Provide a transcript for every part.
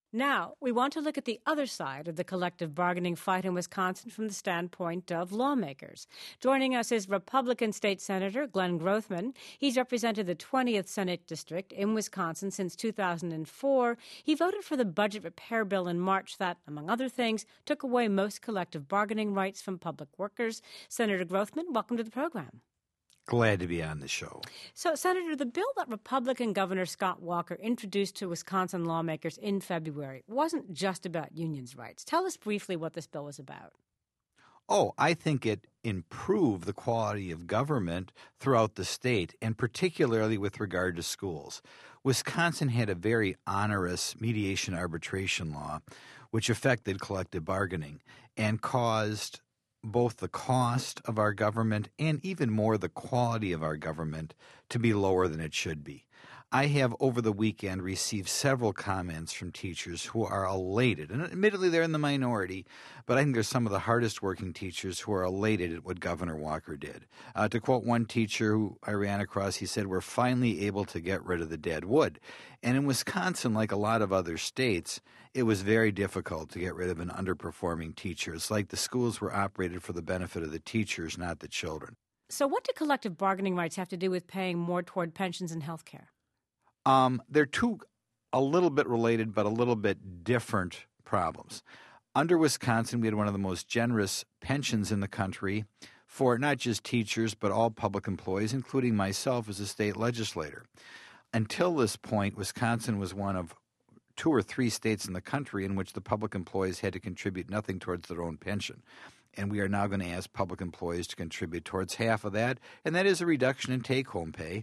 Now, we want to look at the other side of the collective bargaining fight in Wisconsin from the standpoint of lawmakers. Joining us is Republican State Senator Glenn Grothman. He's represented the 20th Senate District in Wisconsin since 2004. He voted for the budget repair bill in March that, among other things, took away most collective bargaining rights from public workers. Senator Grothman, welcome to the program. Glad to be on the show. So, Senator, the bill that Republican Governor Scott Walker introduced to Wisconsin lawmakers in February wasn't just about unions' rights. Tell us briefly what this bill was about. Oh, I think it improved the quality of government throughout the state, and particularly with regard to schools. Wisconsin had a very onerous mediation arbitration law, which affected collective bargaining and caused both the cost of our government and even more the quality of our government to be lower than it should be. I have over the weekend received several comments from teachers who are elated, and admittedly they're in the minority, but I think they're some of the hardest working teachers who are elated at what Governor Walker did. To quote one teacher who I ran across, he said, "We're finally able to get rid of the dead wood." And in Wisconsin, like a lot of other states, it was very difficult to get rid of an underperforming teacher. It's like the schools were operated for the benefit of the teachers, not the children. So what do collective bargaining rights have to do with paying more toward pensions and health care? They're two a little bit related but a little bit different problems. Under Wisconsin, we had one of the most generous pensions in the country for not just teachers but all public employees, including myself as a state legislator. Until this point, Wisconsin was one of 2 or 3 states in the country in which the public employees had to contribute nothing towards their own pension. And we are now going to ask public employees to contribute towards half of that, and that is a reduction in take-home pay.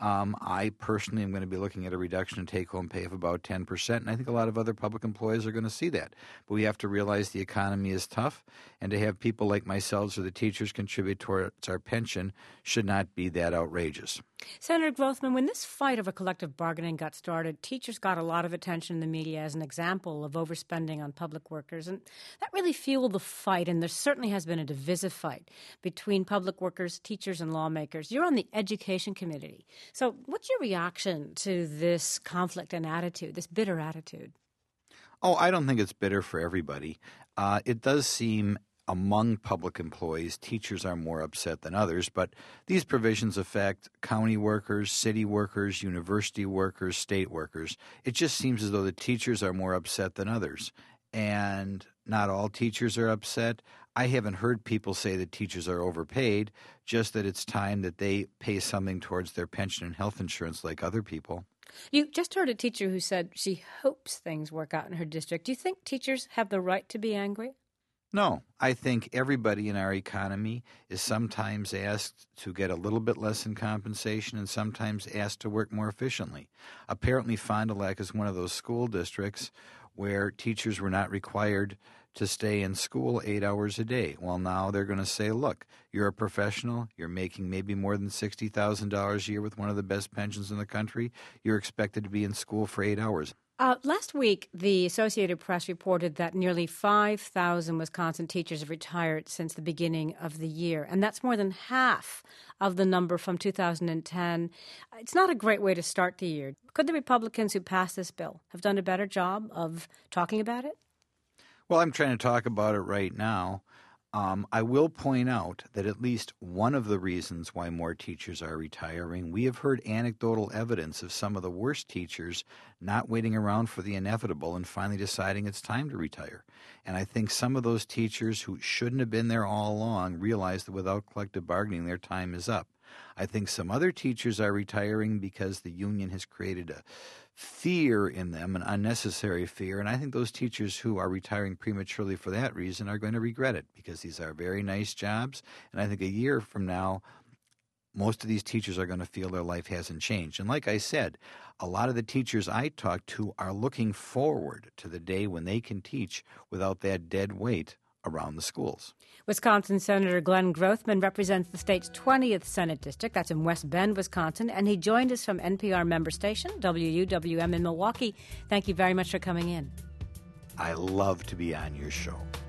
I personally am going to be looking at a reduction in take-home pay of about 10%, and I think a lot of other public employees are going to see that. But we have to realize the economy is tough, and to have people like myself or the teachers contribute towards our pension should not be that outrageous. Senator Grothman, when this fight over collective bargaining got started, teachers got a lot of attention in the media as an example of overspending on public workers, and that really fueled the fight, and there certainly has been a divisive fight between public workers, teachers, and lawmakers. You're on the Education Committee. So what's your reaction to this conflict and attitude, this bitter attitude? Oh, I don't think it's bitter for everybody. It does seem among public employees, teachers are more upset than others, but these provisions affect county workers, city workers, university workers, state workers. It just seems as though the teachers are more upset than others. And not all teachers are upset. I haven't heard people say that teachers are overpaid, just that it's time that they pay something towards their pension and health insurance like other people. You just heard a teacher who said she hopes things work out in her district. Do you think teachers have the right to be angry? No, I think everybody in our economy is sometimes asked to get a little bit less in compensation and sometimes asked to work more efficiently. Apparently, Fond du Lac is one of those school districts where teachers were not required to stay in school 8 hours a day. Well, now they're going to say, look, you're a professional, you're making maybe more than $60,000 a year with one of the best pensions in the country, you're expected to be in school for 8 hours. Last week, the Associated Press reported that nearly 5,000 Wisconsin teachers have retired since the beginning of the year, and that's more than half of the number from 2010. It's not a great way to start the year. Could the Republicans who passed this bill have done a better job of talking about it? Well, I'm trying to talk about it right now. I will point out that at least one of the reasons why more teachers are retiring, we have heard anecdotal evidence of some of the worst teachers not waiting around for the inevitable and finally deciding it's time to retire. And I think some of those teachers who shouldn't have been there all along realize that without collective bargaining, their time is up. I think some other teachers are retiring because the union has created a fear in them, an unnecessary fear, and I think those teachers who are retiring prematurely for that reason are going to regret it because these are very nice jobs, and I think a year from now, most of these teachers are going to feel their life hasn't changed. And like I said, a lot of the teachers I talk to are looking forward to the day when they can teach without that dead weight around the schools. Wisconsin Senator Glenn Grothman represents the state's 20th Senate District. That's in West Bend, Wisconsin. And he joined us from NPR member station, WUWM in Milwaukee. Thank you very much for coming in. I love to be on your show.